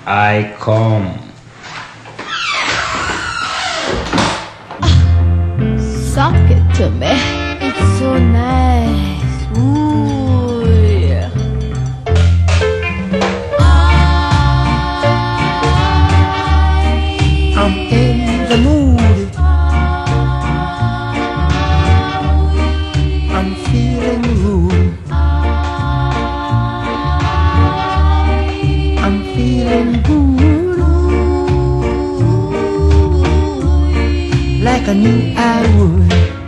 I come. Suck it to me. It's so nice. Ooh, yeah. I'm in the mood. I'm feeling rude. I'm feeling good, like I knew I would.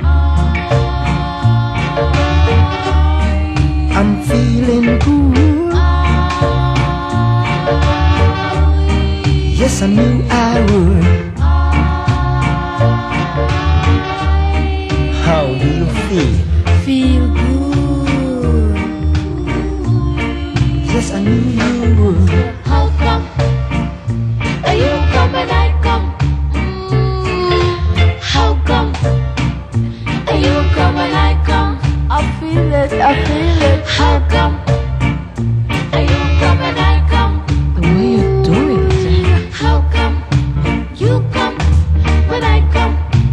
I'm feeling good. Yes, I knew I would. How do you feel? Feel good. Yes, I knew you would. How come? You come and I come. How come? You come and I come. I feel it, I feel it. How come? You come and I come. The way you're doing it. How come? You come when I come.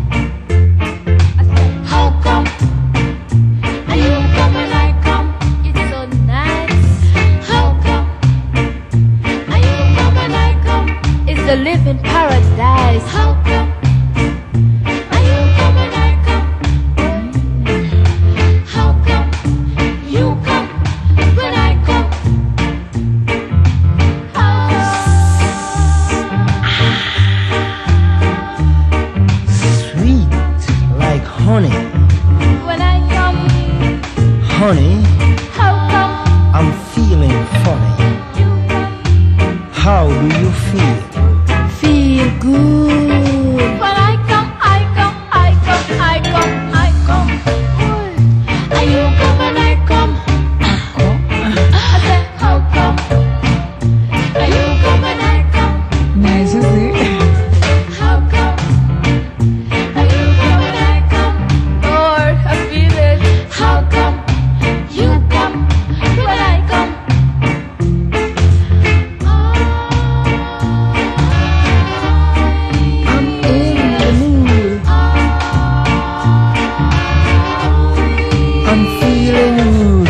How come? You come and I come. It's so nice. How come? You come and I come. It's a living paradise. How come? You come and I come. How come? You come when I come. Sweet like honey. When I come, Honey, how come? I'm feeling funny. You come. How do you feel? Feel good. When I come, I come, I come, I come, I come. Are you come and I come? I said, how come? Are you come and I come? Nice, is it? How come? Are you come and I come? Lord, I feel it. How come? You come when I come. I'm in the mood. I'm feeling good.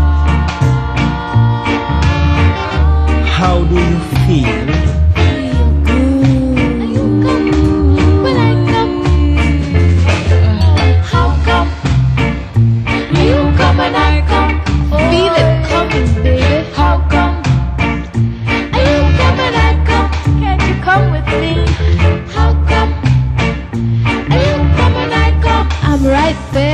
How do you feel? When I come, how come? You come and I come. Feel it coming, baby. How come? You come and I come. Can't you come with me? How come? You come and I come. I'm right there.